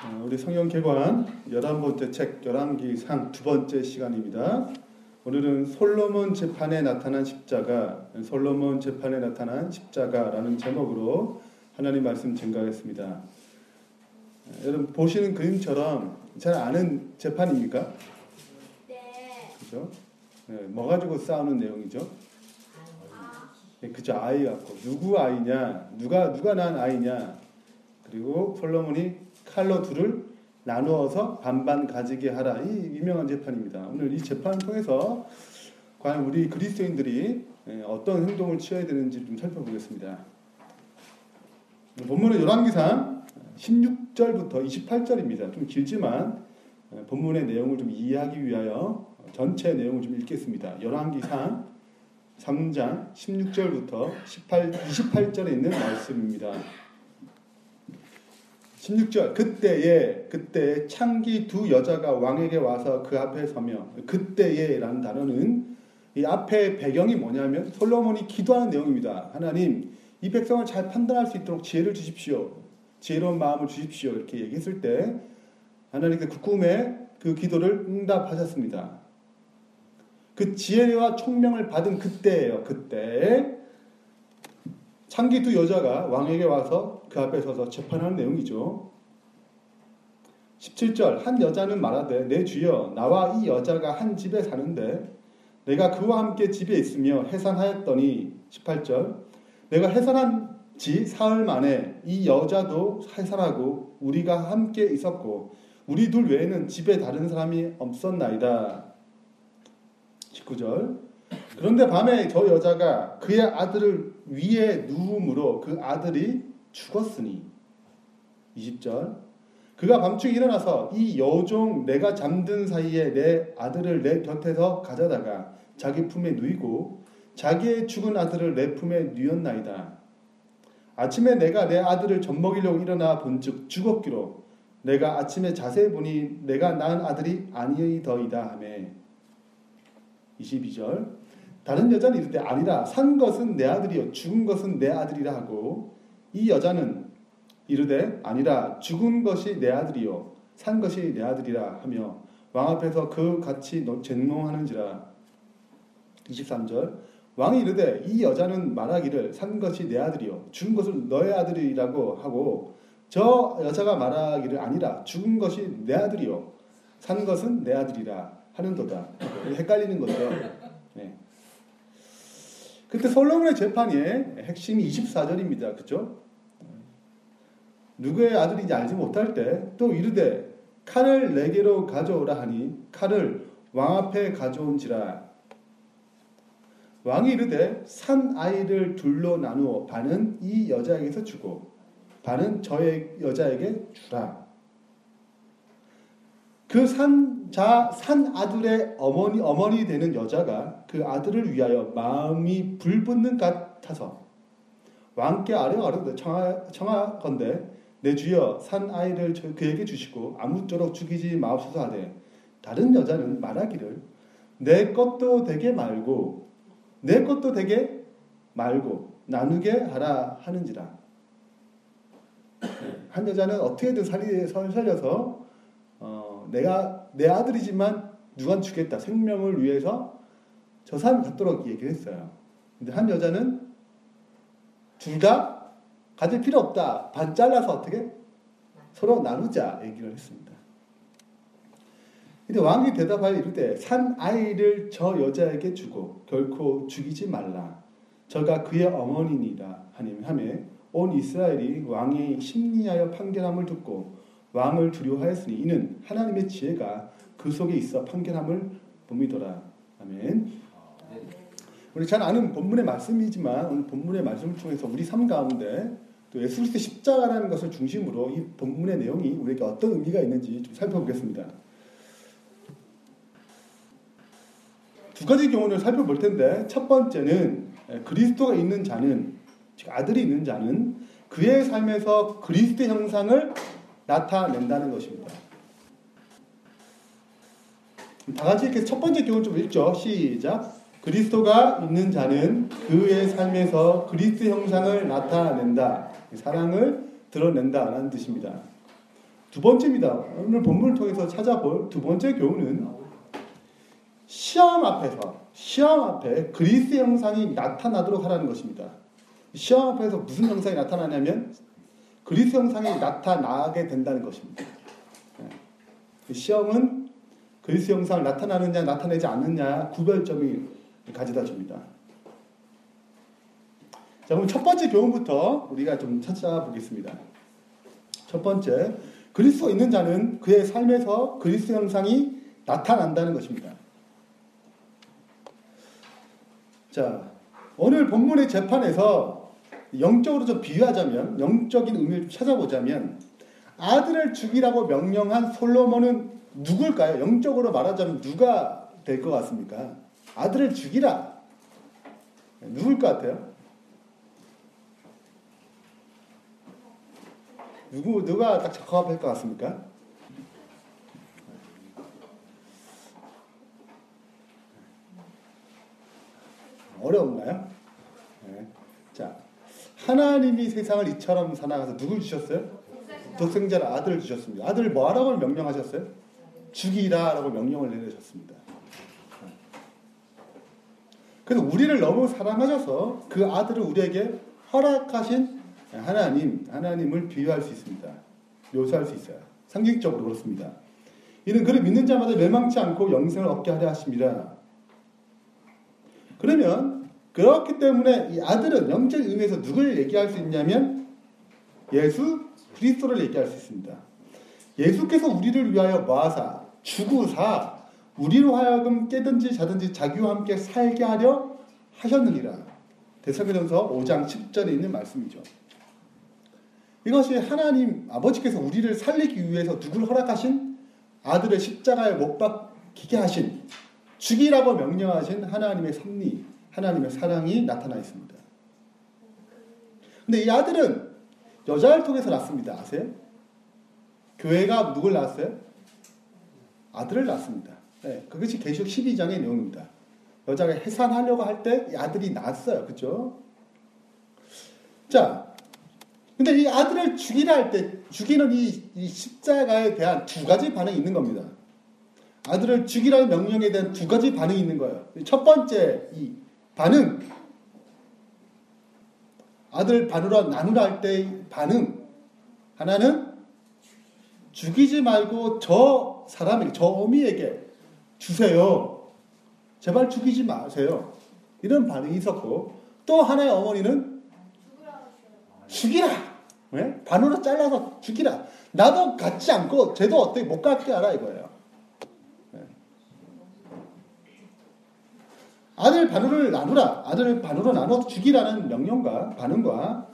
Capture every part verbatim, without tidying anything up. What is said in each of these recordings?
우리 성경 개관 열한 번째 책 열왕기상 두 번째 시간입니다. 오늘은 솔로몬 재판에 나타난 십자가, 솔로몬 재판에 나타난 십자가라는 제목으로 하나님 말씀 증거하겠습니다. 여러분 보시는 그림처럼 잘 아는 재판입니까? 네. 그죠? 네, 뭐 가지고 싸우는 내용이죠? 네, 그죠? 아이 갖고 누구 아이냐, 누가 누가 낳은 아이냐. 그리고 솔로몬이 칼로 둘을 나누어서 반반 가지게 하라. 이 유명한 재판입니다. 오늘 이 재판을 통해서 과연 우리 그리스도인들이 어떤 행동을 취해야 되는지 좀 살펴보겠습니다. 본문은 열왕기상 십육 절부터 이십팔 절입니다. 좀 길지만 본문의 내용을 좀 이해하기 위하여 전체 내용을 좀 읽겠습니다. 열왕기상 삼 장 십육 절부터 이십팔 절에 있는 말씀입니다. 십육 절 그때에 그때에 창기 두 여자가 왕에게 와서 그 앞에 서며, 그때에 라는 단어는 이 앞에 배경이 뭐냐면 솔로몬이 기도하는 내용입니다. 하나님, 이 백성을 잘 판단할 수 있도록 지혜를 주십시오, 지혜로운 마음을 주십시오, 이렇게 얘기했을 때 하나님께서 그 꿈에 그 기도를 응답하셨습니다. 그 지혜와 총명을 받은 그때예요. 그때 창기 두 여자가 왕에게 와서 그 앞에 서서 재판하는 내용이죠. 십칠 절 한 여자는 말하되 내 주여, 나와 이 여자가 한 집에 사는데 내가 그와 함께 집에 있으며 해산하였더니, 십팔 절 내가 해산한 지 사흘 만에 이 여자도 해산하고 우리가 함께 있었고 우리 둘 외에는 집에 다른 사람이 없었나이다. 십구 절 그런데 밤에 저 여자가 그의 아들을 위에 누움으로 그 아들이 죽었으니, 이십 절 그가 밤중에 일어나서 이 여종 내가 잠든 사이에 내 아들을 내 곁에서 가져다가 자기 품에 누이고 자기의 죽은 아들을 내 품에 누였나이다. 아침에 내가 내 아들을 젖먹이려고 일어나 본즉 죽었기로 내가 아침에 자세히 보니 내가 낳은 아들이 아니더이다 하매, 이십이 절 다른 여자는 이르되 아니라 산 것은 내 아들이요 죽은 것은 내 아들이라 하고, 이 여자는 이르되 아니라 죽은 것이 내 아들이요 산 것이 내 아들이라 하며 왕 앞에서 그 같이 쟁론하는지라. 이십삼 절 왕이 이르되 이 여자는 말하기를 산 것이 내 아들이요 죽은 것은 너의 아들이라고 하고, 저 여자가 말하기를 아니라 죽은 것이 내 아들이요 산 것은 내 아들이라 하는도다. 헷갈리는 거죠. 네. 그때 솔로몬의 재판의 핵심이 이십사 절입니다. 그죠? 누구의 아들인지 알지 못할 때 또 이르되 칼을 내게로 가져오라 하니 칼을 왕 앞에 가져온지라. 왕이 이르되 산 아이를 둘로 나누어 반은 이 여자에게서 주고 반은 저의 여자에게 주라. 그 산, 자, 산 아들의 어머니, 어머니 되는 여자가 그 아들을 위하여 마음이 불붙는 같아서 왕께 아뢰어 아뢰되 청하, 청하건대 내 주여 산 아이를 그에게 주시고 아무쪼록 죽이지 마옵소서 하되, 다른 여자는 말하기를 내 것도 되게 말고 내 것도 되게 말고 나누게 하라 하는지라. 한 여자는 어떻게든 살리, 살려서 어, 내가 내 아들이지만 누가 주겠다, 생명을 위해서 저 사람이 갖도록 얘기를 했어요. 근데 한 여자는 둘 다 가질 필요 없다, 반 잘라서 어떻게 서로 나누자 얘기를 했습니다. 근데 왕이 대답하여 이르되 산 아이를 저 여자에게 주고 결코 죽이지 말라, 저가 그의 어머니니라 하매, 온 이스라엘이 왕의 심리하여 판결함을 듣고 왕을 두려워하였으니 이는 하나님의 지혜가 그 속에 있어 판결함을 봄이더라. 아멘. 우리 잘 아는 본문의 말씀이지만 오늘 본문의 말씀을 통해서 우리 삶 가운데 또 예수 그리스도의 십자가라는 것을 중심으로 이 본문의 내용이 우리에게 어떤 의미가 있는지 좀 살펴보겠습니다. 두 가지 경우를 살펴볼 텐데, 첫 번째는 그리스도가 있는 자는, 즉 아들이 있는 자는 그의 삶에서 그리스도의 형상을 나타낸다는 것입니다. 다 같이 이렇게 첫 번째 경우 좀 읽죠. 시작. 그리스도가 있는 자는 그의 삶에서 그리스도의 형상을 나타낸다, 사랑을 드러낸다라는 뜻입니다. 두 번째입니다. 오늘 본문을 통해서 찾아볼 두 번째 교훈은 시험 앞에서, 시험 앞에 그리스 형상이 나타나도록 하라는 것입니다. 시험 앞에서 무슨 형상이 나타나냐면 그리스 형상이 나타나게 된다는 것입니다. 시험은 그리스 형상을 나타나느냐 나타내지 않느냐 구별점이 가져다 줍니다. 자, 그럼 첫 번째 교훈부터 우리가 좀 찾아보겠습니다. 첫 번째, 그리스도가 있는 자는 그의 삶에서 그리스 형상이 나타난다는 것입니다. 자, 오늘 본문의 재판에서 영적으로 좀 비유하자면, 영적인 의미를 찾아보자면 아들을 죽이라고 명령한 솔로몬은 누굴까요? 영적으로 말하자면 누가 될 것 같습니까? 아들을 죽이라. 누굴 것 같아요? 누구, 누가 딱 적합할 것 같습니까? 어려운가요? 네. 자, 하나님이 세상을 이처럼 사랑해서 누굴 주셨어요? 독생자를 아들을 주셨습니다. 아들을 뭐하라고 명령하셨어요? 죽이라라고 명령을 내리셨습니다. 그래서 우리를 너무 사랑하셔서 그 아들을 우리에게 허락하신 하나님, 하나님을 비유할 수 있습니다. 묘사할 수 있어요. 상징적으로 그렇습니다. 이는 그를 믿는 자마다 멸망치 않고 영생을 얻게 하려 하심이라. 그러면 그렇기 때문에 이 아들은 영적인 의미에서 누구를 얘기할 수 있냐면 예수 그리스도를 얘기할 수 있습니다. 예수께서 우리를 위하여 뭐하사 죽으사 우리로 하여금 깨든지 자든지 자기와 함께 살게 하려 하셨느니라. 데살로니가전서 오 장 십 절에 있는 말씀이죠. 이것이 하나님 아버지께서 우리를 살리기 위해서 누구를 허락하신 아들을 십자가에 못 박히게 하신 죽이라고 명령하신 하나님의 섭리, 하나님의 사랑이 나타나 있습니다. 근데 이 아들은 여자를 통해서 낳습니다. 아세요? 교회가 누굴 낳았어요? 아들을 낳습니다. 네, 그것이 계시록 십이 장의 내용입니다. 여자가 해산하려고 할 때 이 아들이 낳았어요. 그죠? 자, 근데 이 아들을 죽이라 할 때 죽이는 이, 이 십자가에 대한 두 가지 반응이 있는 겁니다. 아들을 죽이라는 명령에 대한 두 가지 반응이 있는 거예요. 첫 번째 이 반응, 아들 반으로 나누라 할 때의 반응 하나는 죽이지 말고 저 사람에게, 저 어미에게 주세요. 제발 죽이지 마세요. 이런 반응이 있었고, 또 하나의 어머니는 죽이라. 네? 반으로 잘라서 죽이라. 나도 갖지 않고 쟤도 어떻게 못 갖게 하라 이거예요. 네. 아들 반으로 나누라. 아들을 반으로 나눠서 죽이라는 명령과 반응과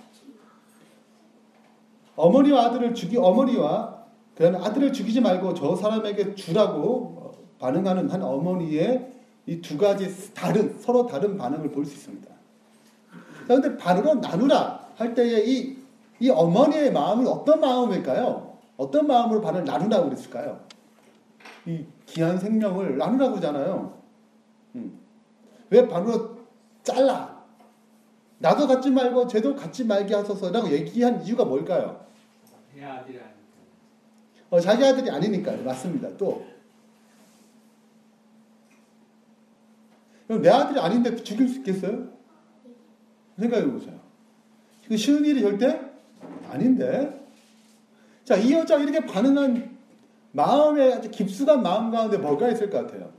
어머니와 아들을 죽이 어머니와 그다음에 아들을 죽이지 말고 저 사람에게 주라고 반응하는 한 어머니의 이 두 가지 다른 서로 다른 반응을 볼 수 있습니다. 그런데 반으로 나누라 할 때에 이, 이 어머니의 마음은 어떤 마음일까요? 어떤 마음으로 반을 나누라고 그랬을까요? 이 귀한 생명을 나누라고 하잖아요. 음. 왜 반으로 잘라? 나도 갖지 말고 쟤도 갖지 말게 하소서라고 얘기한 이유가 뭘까요? 내 아들이 아니니까. 어, 자기 아들이 아니니까요. 맞습니다. 또 내 아들이 아닌데 죽일 수 있겠어요? 생각해보세요. 이거 쉬운 일이 절대 아닌데. 자, 이 여자가 이렇게 반응한 마음의 아주 깊숙한 마음 가운데 뭐가 있을 것 같아요?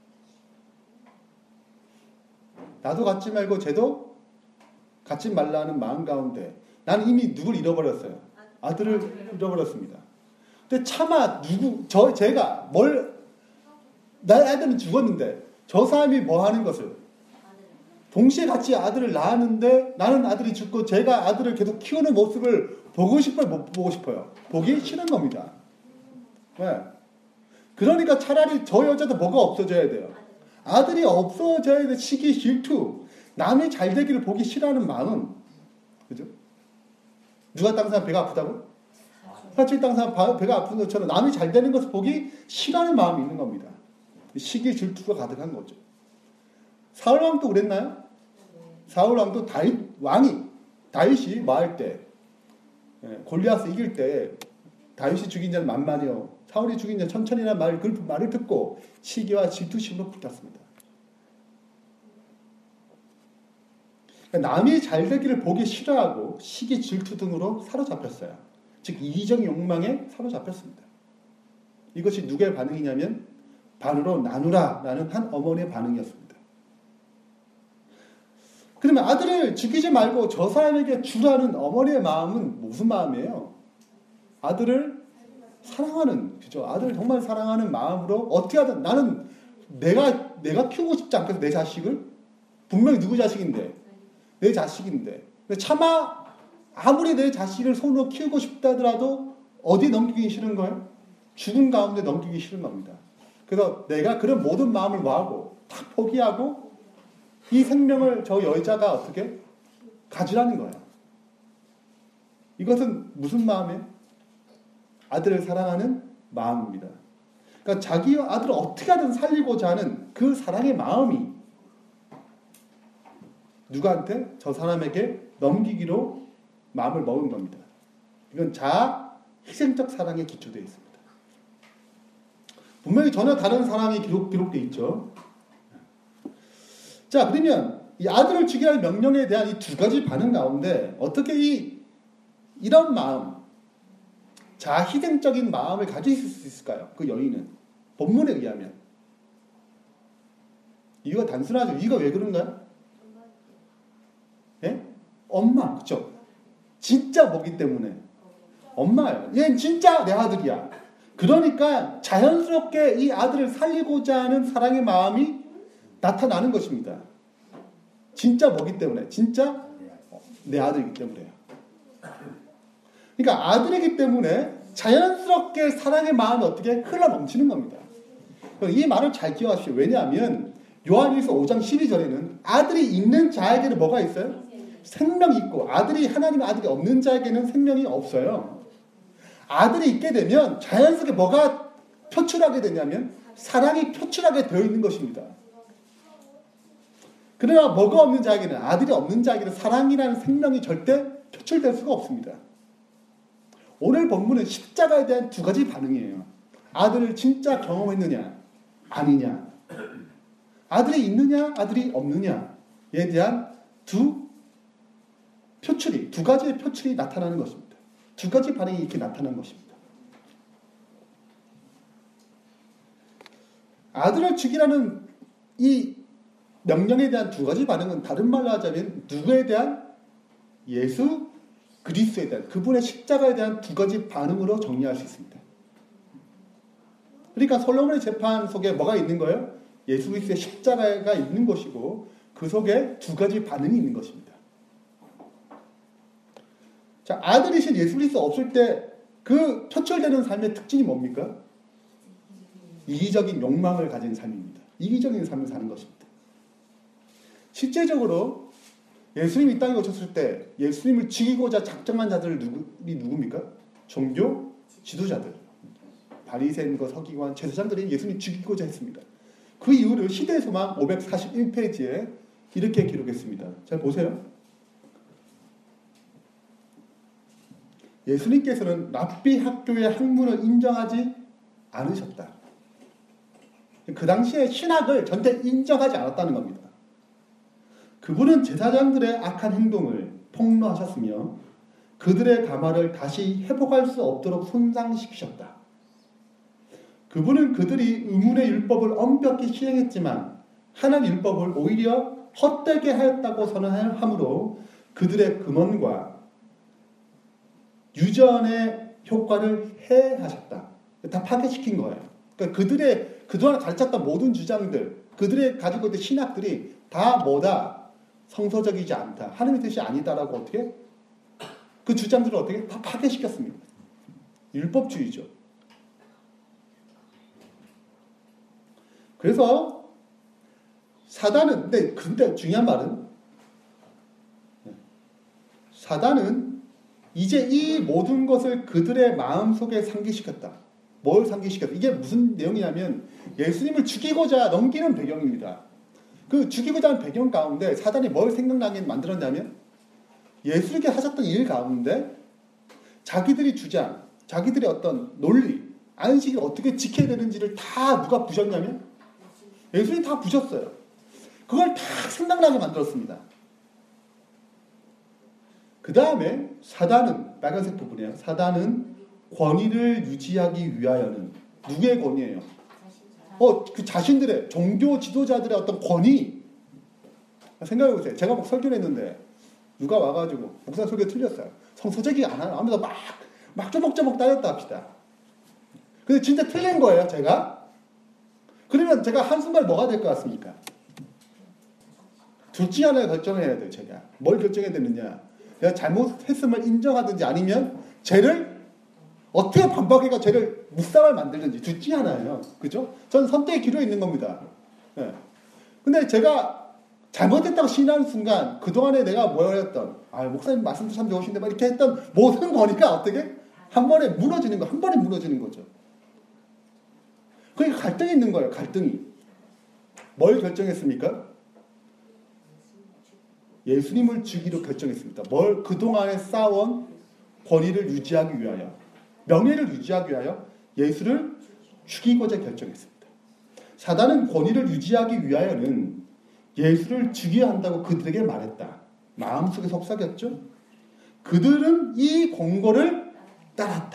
나도 갖지 말고 쟤도 갖지 말라는 마음 가운데 나는 이미 누굴 잃어버렸어요. 아들을 잃어버렸습니다. 근데 차마 누구, 저, 제가 뭘, 나의 아들은 죽었는데 저 사람이 뭐 하는 것을 동시에 같이 아들을 낳았는데 나는 아들이 죽고 제가 아들을 계속 키우는 모습을 보고 싶어요? 못 보고 싶어요? 보기 싫은 겁니다. 왜? 그러니까 차라리 저 여자도 뭐가 없어져야 돼요? 아들이 없어져야 돼. 시기 질투. 남이 잘 되기를 보기 싫어하는 마음. 그죠? 누가 다른 사람 배가 아프다고? 사실 다른 사람 배가 아픈 것처럼 남이 잘 되는 것을 보기 싫어하는 마음이 있는 겁니다. 시기 질투가 가득한 거죠. 사울 왕도 그랬나요? 사울 왕도 다윗 왕이 다윗이 뭐 할 때 골리앗을 이길 때 다윗이 죽인 자는 만만이요 사울이 죽인 자는 천천히라는 말, 그 말을 듣고 시기와 질투심으로 붙었습니다. 그러니까 남이 잘 되기를 보기 싫어하고 시기, 질투 등으로 사로잡혔어요. 즉 이기적 욕망에 사로잡혔습니다. 이것이 누구의 반응이냐면 반으로 나누라라는 한 어머니의 반응이었습니다. 그러면 아들을 죽이지 말고 저 사람에게 주라는 어머니의 마음은 무슨 마음이에요? 아들을 사랑하는, 그죠? 아들을 정말 사랑하는 마음으로 어떻게 하든 나는 내가 내가 키우고 싶지 않겠어 내 자식을 분명히 누구 자식인데 내 자식인데 차마 아무리 내 자식을 손으로 키우고 싶다 하더라도 어디 넘기기 싫은 거예요? 죽은 가운데 넘기기 싫은 겁니다. 그래서 내가 그런 모든 마음을 뭐하고 다 포기하고 이 생명을 저 여자가 어떻게 가지라는 거예요. 이것은 무슨 마음이에요? 아들을 사랑하는 마음입니다. 그러니까 자기 아들을 어떻게 하든 살리고자 하는 그 사랑의 마음이 누구한테? 저 사람에게 넘기기로 마음을 먹은 겁니다. 이건 자아 희생적 사랑에 기초되어 있습니다. 분명히 전혀 다른 사랑이 기록, 기록되어 있죠. 자, 그러면 이 아들을 죽이라는 명령에 대한 이 두 가지 반응 가운데 어떻게 이 이런 마음, 자희생적인 마음을 가질 수 있을까요? 그 여인은 본문에 의하면 이유가 단순하죠. 이유가 왜 그런가요? 예? 엄마, 그렇죠? 진짜 뭐기 때문에 엄마예요. 얘는 진짜 내 아들이야. 그러니까 자연스럽게 이 아들을 살리고자 하는 사랑의 마음이 나타나는 것입니다. 진짜 뭐기 때문에, 진짜 내 아들이기 때문에요. 그러니까 아들이기 때문에 자연스럽게 사랑의 마음이 어떻게 흘러 넘치는 겁니다. 이 말을 잘 기억하십시오. 왜냐하면 요한일서 오 장 십이 절에는 아들이 있는 자에게는 뭐가 있어요? 생명이 있고 아들이 하나님의 아들이 없는 자에게는 생명이 없어요. 아들이 있게 되면 자연스럽게 뭐가 표출하게 되냐면 사랑이 표출하게 되어 있는 것입니다. 그러나 뭐가 없는 자에게는 아들이 없는 자에게는 사랑이라는 생명이 절대 표출될 수가 없습니다. 오늘 본문은 십자가에 대한 두 가지 반응이에요. 아들을 진짜 경험했느냐 아니냐, 아들이 있느냐 아들이 없느냐에 대한 두 표출이, 두 가지의 표출이 나타나는 것입니다. 두 가지 반응이 이렇게 나타나는 것입니다. 아들을 죽이라는 이 명령에 대한 두 가지 반응은 다른 말로 하자면 누구에 대한? 예수 그리스도에 대한, 그분의 십자가에 대한 두 가지 반응으로 정리할 수 있습니다. 그러니까 솔로몬의 재판 속에 뭐가 있는 거예요? 예수 그리스도의 십자가가 있는 것이고 그 속에 두 가지 반응이 있는 것입니다. 자, 아들이신 예수 그리스도 없을 때 그 표출되는 삶의 특징이 뭡니까? 이기적인 욕망을 가진 삶입니다. 이기적인 삶을 사는 것입니다. 실제적으로 예수님이 이 땅에 오셨을 때 예수님을 죽이고자 작정한 자들이 누구, 누굽니까? 종교 지도자들, 바리새인과 서기관, 제사장들이 예수님 죽이고자 했습니다. 그 이유를 시대의 소망 오백사십일 페이지에 이렇게 기록했습니다. 잘 보세요. 예수님께서는 랍비 학교의 학문을 인정하지 않으셨다. 그 당시에 신학을 전혀 인정하지 않았다는 겁니다. 그분은 제사장들의 악한 행동을 폭로하셨으며 그들의 가마를 다시 회복할 수 없도록 손상시키셨다. 그분은 그들이 의문의 율법을 엄격히 시행했지만 하나님 율법을 오히려 헛되게 하였다고 선언함으로 그들의 금원과 유전의 효과를 해하셨다. 다 파괴시킨 거예요. 그러니까 그들의 그동안 가르쳤던 모든 주장들, 그들의 가지고 있는 신학들이 다 뭐다? 성서적이지 않다. 하나님의 뜻이 아니다라고 어떻게? 그 주장들을 어떻게? 다 파괴시켰습니다. 율법주의죠. 그래서 사단은, 근데, 근데 중요한 말은 사단은 이제 이 모든 것을 그들의 마음속에 상기시켰다. 뭘 상기시켰다? 이게 무슨 내용이냐면 예수님을 죽이고자 넘기는 배경입니다. 그 죽이고자 하는 배경 가운데 사단이 뭘 생각나게 만들었냐면 예수님께 하셨던 일 가운데 자기들이 주장, 자기들의 어떤 논리, 안식을 어떻게 지켜야 되는지를 다 누가 부셨냐면 예수님이 다 부셨어요. 그걸 다 생각나게 만들었습니다. 그 다음에 사단은, 빨간색 부분이에요. 사단은 권위를 유지하기 위하여는 누구의 권위예요? 어, 그 자신들의 종교 지도자들의 어떤 권위. 생각해보세요. 제가 막 설교를 했는데 누가 와가지고 목사 설교 틀렸어요. 성서적이 안 하나 하면서 막, 막 쪼목쪼목 따졌다 합시다. 근데 진짜 틀린 거예요, 제가. 그러면 제가 한순간 뭐가 될 것 같습니까? 둘 중에 하나를 결정해야 돼요, 제가. 뭘 결정해야 되느냐. 내가 잘못했음을 인정하든지 아니면 죄를 어떻게 반박해가 죄를 묵상을 만들든지 둘 중에 하나예요. 그죠? 저는 선택의 기로에 있는 겁니다. 네. 근데 제가 잘못했다고 시인하는 순간 그동안에 내가 뭐였던 아 목사님 말씀도 참 좋으신데 막 이렇게 했던 모든 거니까 어떻게? 한 번에 무너지는 거, 한 번에 무너지는 거죠. 그러니까 갈등이 있는 거예요. 갈등이. 뭘 결정했습니까? 예수님을 죽이로 결정했습니다. 뭘 그동안에 쌓아온 권위를 유지하기 위하여, 명예를 유지하기 위하여 예수를 죽이고자 결정했습니다. 사단은 권위를 유지하기 위하여는 예수를 죽여야 한다고 그들에게 말했다. 마음속에 속삭였죠. 그들은 이 공고를 따랐다.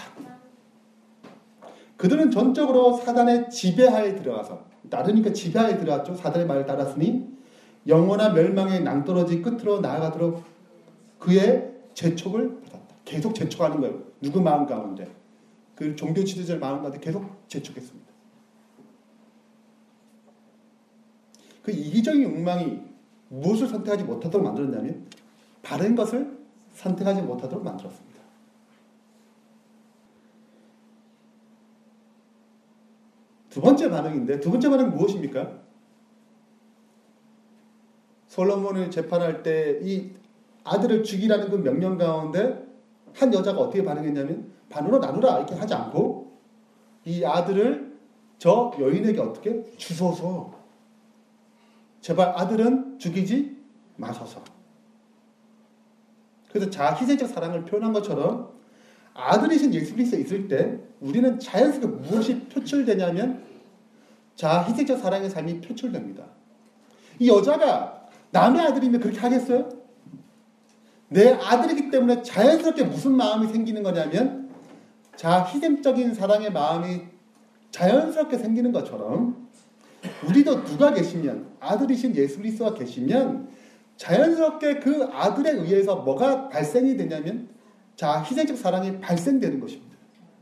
그들은 전적으로 사단의 지배하에 들어가서, 따르니까 지배하에 들어갔죠. 사단의 말을 따랐으니 영원한 멸망의 낭떠러지 끝으로 나아가도록 그의 재촉을 받았다. 계속 재촉하는 거예요. 누구 마음 가운데. 그 종교 지도자의 마음 가운데 계속 재촉했습니다. 그 이기적인 욕망이 무엇을 선택하지 못하도록 만들었냐면 바른 것을 선택하지 못하도록 만들었습니다. 두 번째 반응인데 두 번째 반응은 무엇입니까? 솔로몬을 재판할 때 이 아들을 죽이라는 그 명령 가운데 한 여자가 어떻게 반응했냐면 반으로 나누라 이렇게 하지 않고 이 아들을 저 여인에게 어떻게 주소서. 제발 아들은 죽이지 마소서. 그래서 자아 희생적 사랑을 표현한 것처럼 아들이신 예수 그리스도에 있을 때 우리는 자연스럽게 무엇이 표출되냐면 자아 희생적 사랑의 삶이 표출됩니다. 이 여자가 남의 아들이면 그렇게 하겠어요? 내 아들이기 때문에 자연스럽게 무슨 마음이 생기는 거냐면 자아 희생적인 사랑의 마음이 자연스럽게 생기는 것처럼 우리도 누가 계시면 아들이신 예수 그리스도가 계시면 자연스럽게 그 아들에 의해서 뭐가 발생이 되냐면 자아 희생적 사랑이 발생되는 것입니다.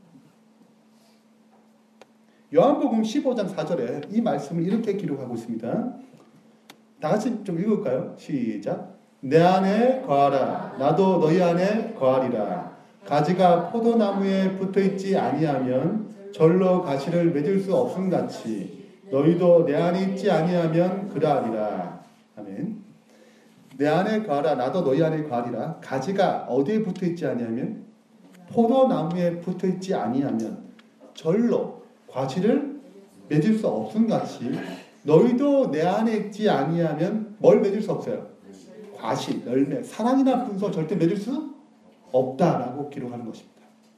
요한복음 십오 장 사 절에 이 말씀을 이렇게 기록하고 있습니다. 다 같이 좀 읽을까요? 시작. 내 안에 거하라. 나도 너희 안에 거하리라. 가지가 포도나무에 붙어있지 아니하면 절로 가시를 맺을 수 없음같이 너희도 내 안에 있지 아니하면 그러하리라. 아멘. 내 안에 거하라. 나도 너희 안에 거하리라. 가지가 어디에 붙어있지 아니하면 포도나무에 붙어있지 아니하면 절로 과실을 맺을 수 없음같이 너희도 내 안에 있지 아니하면 뭘 맺을 수 없어요? 과실, 열매, 사랑이나 분서 절대 맺을 수 없다라고 기록하는 것입니다.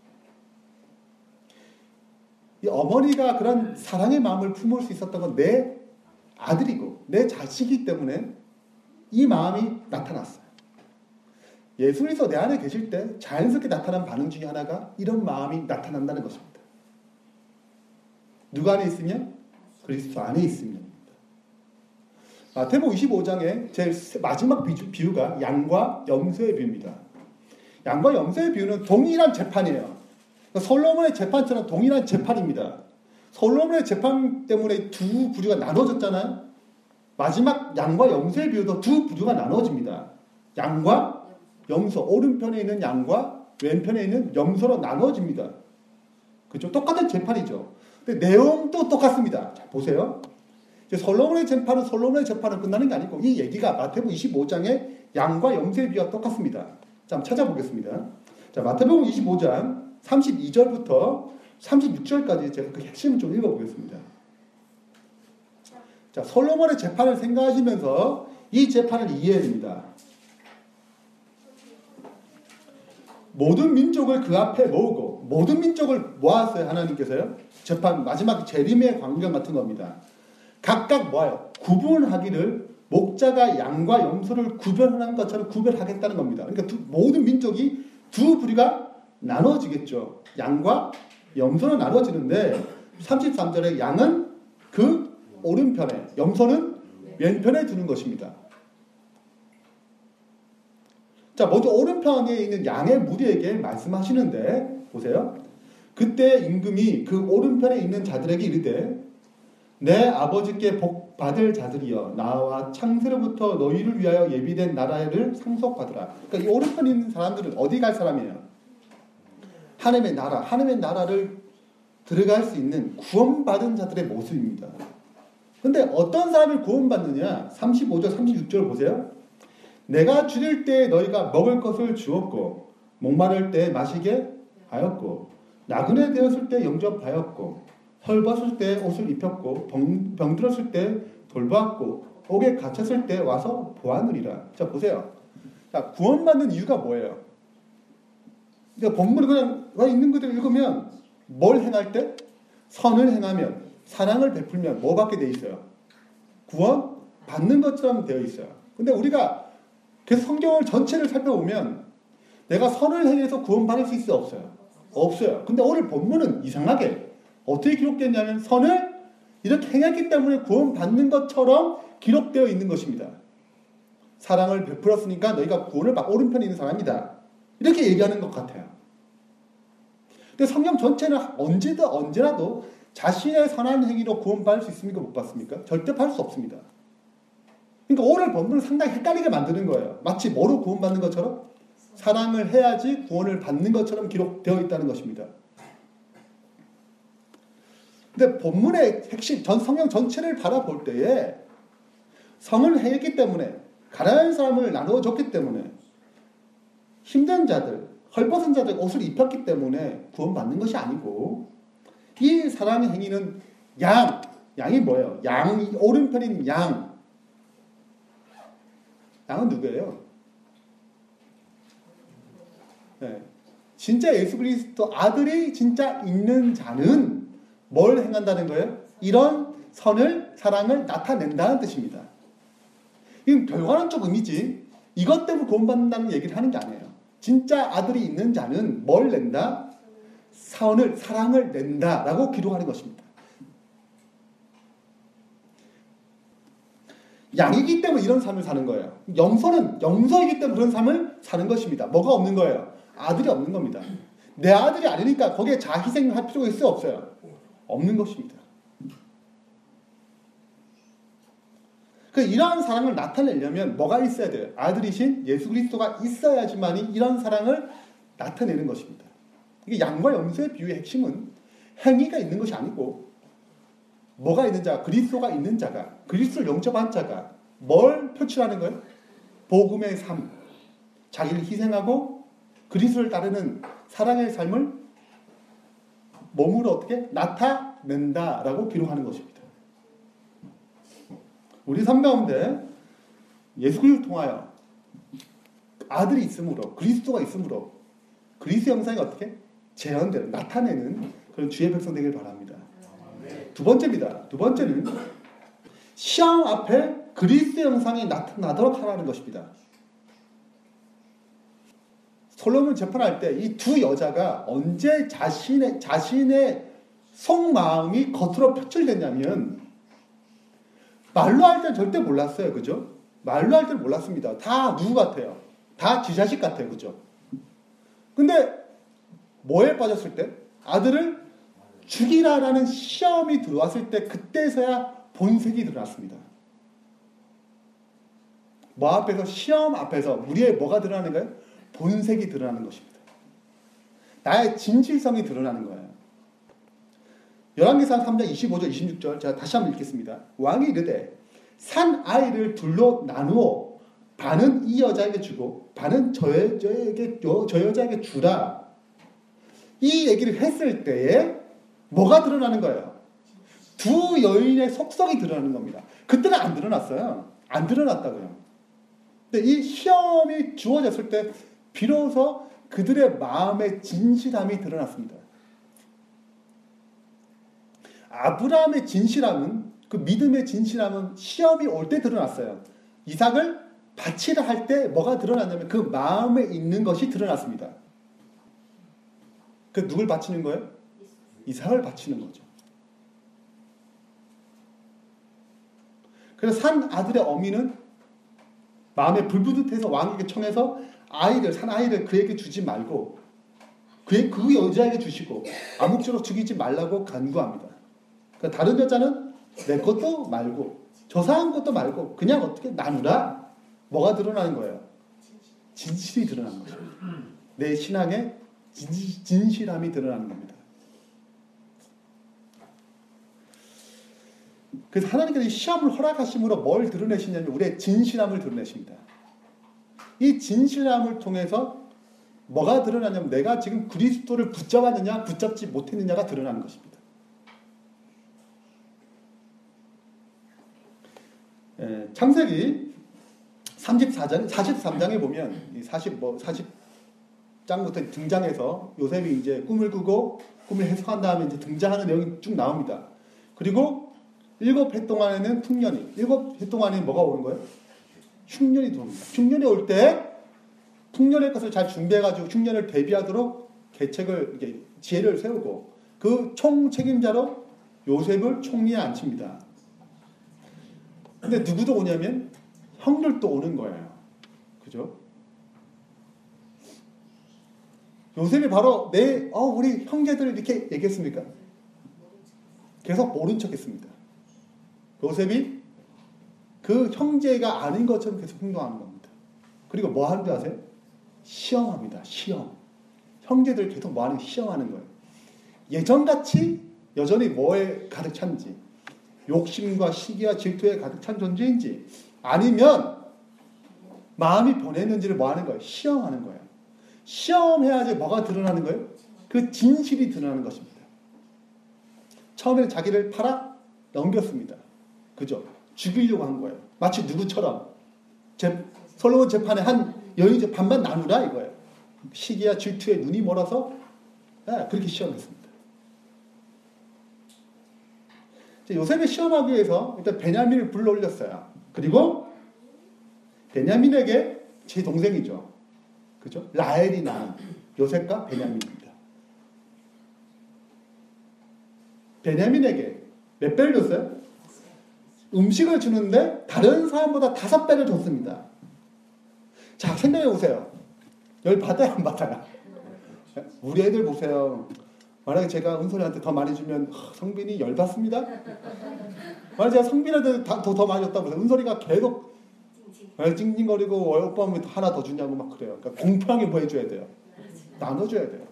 이 어머니가 그런 사랑의 마음을 품을 수 있었던 건 내 아들이고 내 자식이기 때문에 이 마음이 나타났어요. 예수님께서 내 안에 계실 때 자연스럽게 나타난 반응 중에 하나가 이런 마음이 나타난다는 것입니다. 누가 안에 있으면? 그리스도 안에 있으면. 마태복음 이십오 장의 제 마지막 비유가 양과 염소의 비유입니다. 양과 염소의 비유는 동일한 재판이에요. 솔로몬의 재판처럼 동일한 재판입니다. 솔로몬의 재판 때문에 두 부류가 나눠졌잖아요. 마지막 양과 염소의 비유도 두 부류가 나눠집니다. 양과 염소, 오른편에 있는 양과 왼편에 있는 염소로 나눠집니다. 그렇죠? 똑같은 재판이죠. 근데 내용도 똑같습니다. 자, 보세요. 솔로몬의 재판은 솔로몬의 재판은 끝나는 게 아니고 이 얘기가 마태복음 이십오 장의 양과 염소의 비유와 똑같습니다. 자, 한번 찾아보겠습니다. 자, 마태복음 이십오 장 삼십이 절부터 삼십육 절까지 제가 그 핵심을 좀 읽어보겠습니다. 자, 솔로몬의 재판을 생각하시면서 이 재판을 이해해야 됩니다. 모든 민족을 그 앞에 모으고 모든 민족을 모았어요. 하나님께서요. 재판 마지막 재림의 광경 같은 겁니다. 각각 모아요. 구분하기를 목자가 양과 염소를 구별하는 것처럼 구별하겠다는 겁니다. 그러니까 두, 모든 민족이 두 부류가 나눠지겠죠. 양과 염소는 나눠지는데 삼십삼 절에 양은 그 오른편에, 염소는 왼편에 두는 것입니다. 자, 먼저 오른편에 있는 양의 무리에게 말씀하시는데 보세요. 그때 임금이 그 오른편에 있는 자들에게 이르되 내 아버지께 복 받을 자들이여 나와 창세로부터 너희를 위하여 예비된 나라를 상속받으라. 그러니까 이 오른편에 있는 사람들은 어디 갈 사람이에요? 하나님의 나라, 하나님의 나라를 들어갈 수 있는 구원받은 자들의 모습입니다. 근데 어떤 사람이 구원받느냐? 삼십오 절, 삼십육 절 보세요. 내가 줄일 때 너희가 먹을 것을 주었고 목마를 때 마시게 하였고 나그네 되었을 때 영접하였고 헐벗을 때 옷을 입혔고 병, 병들었을 때 돌보았고 옥에 갇혔을 때 와서 보았느니라. 자 보세요. 자 구원받는 이유가 뭐예요? 그러니까 본문을 그냥 있는 그대로 읽으면 뭘 행할 때? 선을 행하면 사랑을 베풀면 뭐 받게 돼 있어요? 구원 받는 것처럼 되어 있어요. 근데 우리가 그 성경을 전체를 살펴보면 내가 선을 행해서 구원받을 수 있어요? 없어요? 없어요. 근데 오늘 본문은 이상하게 어떻게 기록됐냐면 선을 이렇게 행했기 때문에 구원받는 것처럼 기록되어 있는 것입니다. 사랑을 베풀었으니까 너희가 구원을 받 오른편에 있는 사람이다. 이렇게 얘기하는 것 같아요. 근데 성경 전체는 언제든 언제라도 자신의 선한 행위로 구원받을 수 있습니까? 못 받습니까? 절대 받을 수 없습니다. 그러니까 오늘 본문을 상당히 헷갈리게 만드는 거예요. 마치 뭐로 구원받는 것처럼 사랑을 해야지 구원을 받는 것처럼 기록되어 있다는 것입니다. 근데 본문의 핵심, 전 성경 전체를 바라볼 때에 성을 행했기 때문에 가난한 사람을 나누어 줬기 때문에 힘든 자들, 헐벗은 자들 옷을 입혔기 때문에 구원받는 것이 아니고 이 사랑의 행위는 양, 양이 뭐예요? 양, 오른편인 양. 양은 누구예요? 네. 진짜 예수 그리스도 아들이 진짜 있는 자는 뭘 행한다는 거예요? 이런 선을, 사랑을 나타낸다는 뜻입니다. 이건 결과론적 의미지 이것 때문에 구원받는다는 얘기를 하는 게 아니에요. 진짜 아들이 있는 자는 뭘 낸다? 선을, 사랑을 낸다라고 기록하는 것입니다. 양이기 때문에 이런 삶을 사는 거예요. 염소는 염소이기 때문에 그런 삶을 사는 것입니다. 뭐가 없는 거예요? 아들이 없는 겁니다. 내 아들이 아니니까 거기에 자희생할 필요가 있어요? 없어요? 없는 것입니다. 그 이러한 사랑을 나타내려면 뭐가 있어야 돼요? 아들이신 예수 그리스도가 있어야지만이 이런 사랑을 나타내는 것입니다. 이게 양과 염소의 비유의 핵심은 행위가 있는 것이 아니고 뭐가 있는 자, 그리스도가 있는 자가, 그리스도를 영접한 자가 뭘 표출하는 거예요? 복음의 삶, 자기를 희생하고 그리스도를 따르는 사랑의 삶을 몸으로 어떻게 나타낸다라고 기록하는 것입니다. 우리 삶 가운데 예수 그리스도를 통하여 아들이 있으므로 그리스도가 있으므로 그리스도 형상이 어떻게 재현되는 나타내는 그런 주의 백성 되길 바랍니다. 두 번째입니다. 두 번째는 시험 앞에 그리스도 형상이 나타나도록 하라는 것입니다. 솔로몬 재판할 때 이 두 여자가 언제 자신의 자신의 속마음이 겉으로 표출됐냐면 말로 할 때 절대 몰랐어요. 그죠? 말로 할 때 몰랐습니다. 다 누구 같아요? 다 지 자식 같아요. 그죠? 근데 뭐에 빠졌을 때? 아들을 죽이라라는 시험이 들어왔을 때 그때서야 본색이 드러났습니다. 뭐 앞에서? 시험 앞에서 우리의 뭐가 드러나는 거예요? 본색이 드러나는 것입니다. 나의 진실성이 드러나는 거예요. 열왕기상 삼 장 이십오 절 이십육 절 제가 다시 한번 읽겠습니다. 왕이 이르되 산 아이를 둘로 나누어 반은 이 여자에게 주고 반은 저 여자에게, 저 여자에게 주라. 이 얘기를 했을 때에 뭐가 드러나는 거예요? 두 여인의 속성이 드러나는 겁니다. 그때는 안 드러났어요. 안 드러났다고요. 근데 이 시험이 주어졌을 때 비로소 그들의 마음의 진실함이 드러났습니다. 아브라함의 진실함은, 그 믿음의 진실함은 시험이 올 때 드러났어요. 이삭을 바치려 할 때 뭐가 드러났냐면 그 마음에 있는 것이 드러났습니다. 그 누굴 바치는 거예요? 이삭을 바치는 거죠. 그래서 산 아들의 어미는 마음에 불붙어서 왕에게 청해서 아이를, 산 아이를 그에게 주지 말고 그, 그 여자에게 주시고 아무쪼록 죽이지 말라고 간구합니다. 그러니까 다른 여자는 내 것도 말고 저 사람 것도 말고 그냥 어떻게 나누라. 뭐가 드러나는 거예요? 진실이 드러나는 거죠. 내 신앙의 진실, 진실함이 드러나는 겁니다. 그래서 하나님께서 시험을 허락하심으로 뭘 드러내시냐면 우리의 진실함을 드러내십니다. 이 진실함을 통해서 뭐가 드러나냐면 내가 지금 그리스도를 붙잡았느냐 붙잡지 못했느냐가 드러나는 것입니다. 예, 창세기 삼십사 장, 사십삼 장에 보면 사십, 뭐 사십 장부터 등장해서 요셉이 이제 꿈을 꾸고 꿈을 해석한 다음에 이제 등장하는 내용이 쭉 나옵니다. 그리고 일곱 해 동안에는 풍년이, 일곱 해 동안에는 뭐가 오는 거예요? 흉년이 들어옵니다. 흉년이 올 때 풍년의 것을 잘 준비해가지고 흉년을 대비하도록 계책을, 이렇게 지혜를 세우고 그 총 책임자로 요셉을 총리에 앉힙니다. 근데 누구도 오냐면 형들도 오는 거예요. 그죠? 요셉이 바로 내, 어, 우리 형제들 이렇게 얘기했습니까? 계속 모른 척 했습니다. 요셉이 그 형제가 아닌 것처럼 계속 행동하는 겁니다. 그리고 뭐 하는지 아세요? 시험합니다. 시험. 형제들 계속 뭐 하는 시험하는 거예요. 예전같이 여전히 뭐에 가득 찬지, 욕심과 시기와 질투에 가득 찬 존재인지, 아니면 마음이 변했는지를 뭐 하는 거예요? 시험하는 거예요. 시험해야지 뭐가 드러나는 거예요? 그 진실이 드러나는 것입니다. 처음에는 자기를 팔아 넘겼습니다. 그죠? 죽이려고 한 거예요. 마치 누구처럼 재, 솔로몬 재판에 한 여인 재판만 나누라 이거예요. 시기와 질투에 눈이 멀어서 네, 그렇게 시험했습니다. 요셉을 시험하기 위해서 일단 베냐민을 불러 올렸어요. 그리고 베냐민에게 제 동생이죠. 그죠? 라헬이 낳은 요셉과 베냐민입니다. 베냐민에게 몇 배를 줬어요? 음식을 주는데 다른 사람보다 다섯 배를 줬습니다. 자, 생각해 보세요. 열 받아요, 안 받아요? 우리 애들 보세요. 만약에 제가 은솔이한테 더 많이 주면 성빈이 열 받습니다. 만약에 제가 성빈한테 더, 더 많이 줬다고 해서 은솔이가 계속 찡찡거리고 오빠 하나 더 주냐고 막 그래요. 그러니까 공평하게 뭐 해줘야 돼요? 나눠줘야 돼요.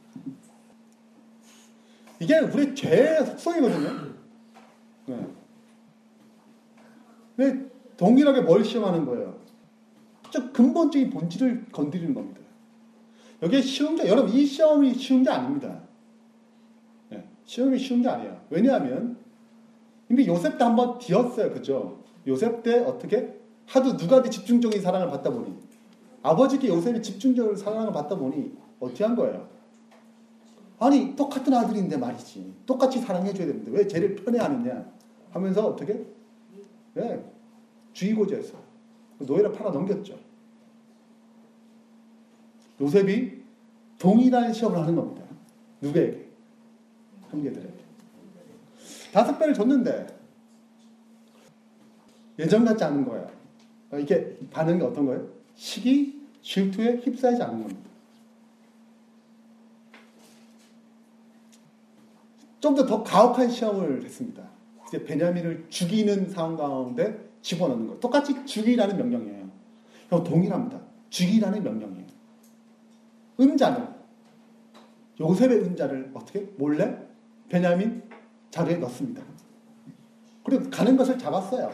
이게 우리 죄의 속성이거든요. 네. 왜 동일하게 뭘 시험하는 거예요? 진짜 근본적인 본질을 건드리는 겁니다. 여기에 쉬운 게, 여러분 이 시험이 쉬운 게 아닙니다. 네. 시험이 쉬운 게 아니에요. 왜냐하면 이미 요셉 때 한번 뒤었어요. 그죠? 요셉 때 어떻게? 하도 누구한테 집중적인 사랑을 받다 보니, 아버지께 요셉이 집중적인 사랑을 받다 보니 어떻게 한 거예요? 아니 똑같은 아들인데 말이지, 똑같이 사랑해줘야 되는데 왜 쟤를 편애하느냐 하면서 어떻게? 네, 죽이고자 했어요. 노예를 팔아 넘겼죠. 요셉이 동일한 시험을 하는 겁니다. 누구에게? 형제들에게. 다섯 배를 줬는데 예전 같지 않은 거예요. 이렇게 반응이 어떤 거예요? 시기, 질투에 휩싸이지 않는 겁니다. 좀 더 더 가혹한 시험을 했습니다. 이제 베냐민을 죽이는 상황 가운데 집어넣는 거예요. 똑같이 죽이라는 명령이에요. 동일합니다. 죽이라는 명령이에요. 은자는, 요셉의 은자를 어떻게? 몰래 베냐민 자루에 넣습니다. 그리고 가는 것을 잡았어요.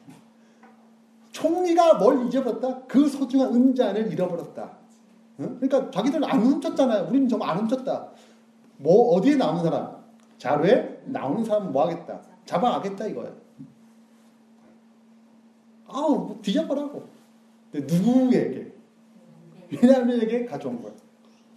총리가 뭘 잊어버렸다? 그 소중한 은자를 잃어버렸다. 응? 그러니까 자기들은 안 훔쳤잖아요. 우리는 정말 안 훔쳤다. 뭐 어디에 나오는 사람? 자루에 나오는 사람은 뭐 하겠다? 잡아가겠다 이거예요. 아우 뭐 뒤져보라고. 누구에게? 베냐민에게 가져온 거예요.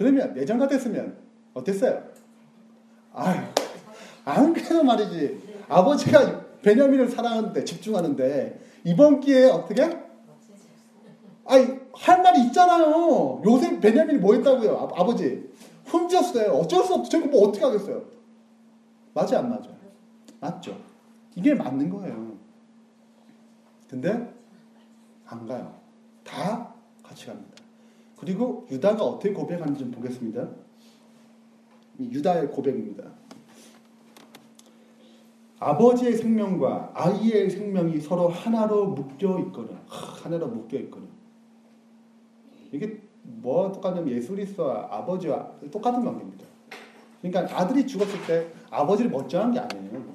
그러면 예전 같았으면 어땠어요? 아유, 안 그래도 말이지. 아버지가 베냐민을 사랑하는데 집중하는데 이번 기회에 어떻게? 아니 할 말이 있잖아요. 요새 베냐민이 뭐 했다고요? 아, 아버지 훔쳤어요. 어쩔 수 없죠. 저거 뭐 어떻게 하겠어요? 맞아 안 맞아? 맞죠. 이게 맞는 거예요. 근데 안 가요. 다 같이 갑니다. 그리고 유다가 어떻게 고백하는지 좀 보겠습니다. 유다의 고백입니다. 아버지의 생명과 아이의 생명이 서로 하나로 묶여 있거나 하나로 묶여 있거나 이게 뭐와 똑같냐면 예수 그리스도와 아버지와 똑같은 관계입니다. 그러니까 아들이 죽었을 때 아버지를 멀쩡한 게 아니에요.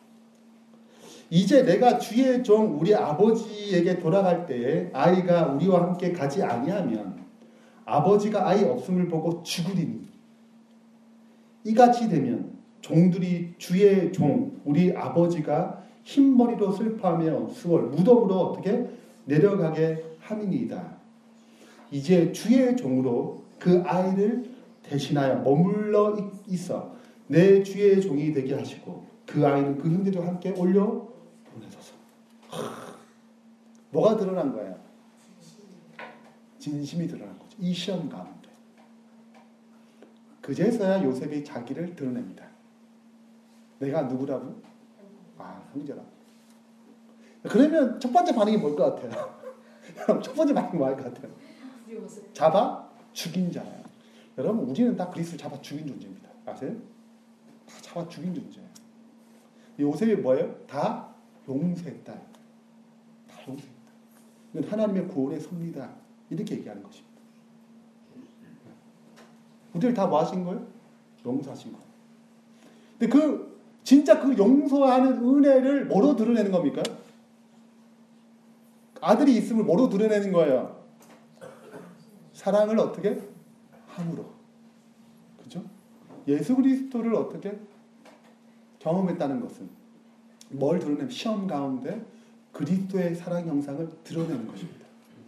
이제 내가 주의 종 우리 아버지에게 돌아갈 때에 아이가 우리와 함께 가지 아니하면 아버지가 아이 없음을 보고 죽으리니 이같이 되면 종들이 주의 종 우리 아버지가 흰머리로 슬퍼하며 수월 무덤으로 어떻게 내려가게 함이니이다. 이제 주의 종으로 그 아이를 대신하여 머물러 있어 내 주의 종이 되게 하시고 그 아이는 그 형제들과 함께 올려 보내소서. 하, 뭐가 드러난 거야? 진심이 드러난 거죠. 이 시험 가운데. 그제서야 요셉이 자기를 드러냅니다. 내가 누구라고? 아, 형제라. 그러면 첫 번째 반응이 뭘 것 같아요? 첫 번째 반응이 뭐 할 것 같아요? 잡아 죽인 자예요. 여러분, 우리는 다 그리스도를 잡아 죽인 존재입니다. 아세요? 다 잡아 죽인 존재예요. 요셉이 뭐예요? 다 용서했다. 다 용서했다. 이건 하나님의 구원의 섭리다. 이렇게 얘기하는 것입니다. 우리를 다 뭐 하신 거예요? 용서하신 거예요. 근데 그 진짜 그 용서하는 은혜를 뭐로 드러내는 겁니까? 아들이 있음을 뭐로 드러내는 거예요? 사랑을 어떻게? 함으로. 그죠? 예수 그리스도를 어떻게 경험했다는 것은 뭘 드러내면 시험 가운데 그리스도의 사랑 형상을 드러내는 것입니다.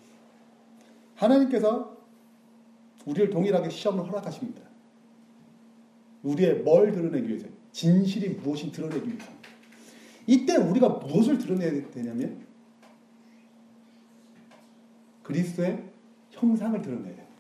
하나님께서 우리를 동일하게 시험을 허락하십니다. 우리의 뭘 드러내기 위해서, 진실이 무엇이 드러내기 위해서. 이때 우리가 무엇을 드러내야 되냐면 그리스도의 형상을 드러내야 됩니다.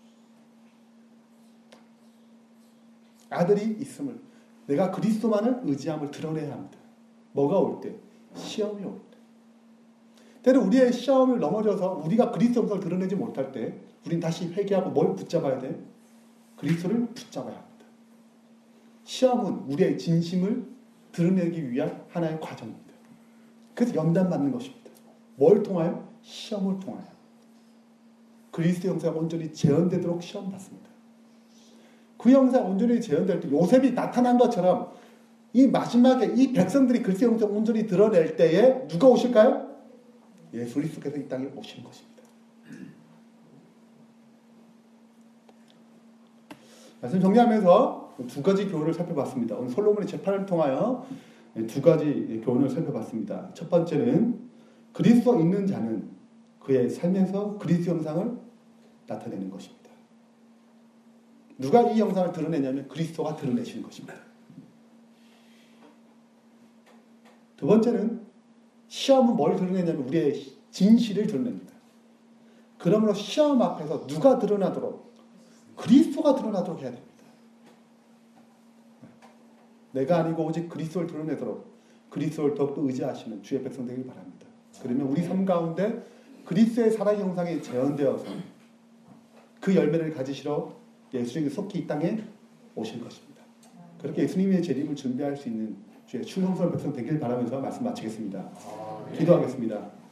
아들이 있음을, 내가 그리스도만을 의지함을 드러내야 합니다. 뭐가 올 때? 시험이 올 때. 때로 우리의 시험을 넘어져서 우리가 그리스도 형상을 드러내지 못할 때 우린 다시 회개하고 뭘 붙잡아야 돼? 그리스도를 붙잡아야 합니다. 시험은 우리의 진심을 드러내기 위한 하나의 과정입니다. 그래서 연단받는 것입니다. 뭘 통하여? 시험을 통하여. 그리스도 형상이 온전히 재현되도록 시험받습니다. 그 형상 온전히 재현될 때 요셉이 나타난 것처럼 이 마지막에 이 백성들이 그리스도 형상 온전히 드러낼 때에 누가 오실까요? 예수 그리스도께서 이 땅에 오시는 것입니다. 말씀 정리하면서 두 가지 교훈을 살펴봤습니다. 오늘 솔로몬의 재판을 통하여 두 가지 교훈을 살펴봤습니다. 첫 번째는 그리스도 있는 자는 그의 삶에서 그리스도 형상을 나타내는 것입니다. 누가 이 형상을 드러내냐면 그리스도가 드러내시는 것입니다. 두 번째는 시험은 뭘 드러내냐면 우리의 진실을 드러냅니다. 그러므로 시험 앞에서 누가 드러나도록? 그리스도가 드러나도록 해야 됩니다. 내가 아니고 오직 그리스도를 드러내도록 그리스도를 더욱더 의지하시는 주의 백성 되길 바랍니다. 그러면 우리 삶 가운데 그리스도의 사랑 형상이 재현되어서 그 열매를 가지시러 예수님이 속히 이 땅에 오실 것입니다. 그렇게 예수님의 재림을 준비할 수 있는 주의 충성스러운 백성 되길 바라면서 말씀 마치겠습니다. 기도하겠습니다.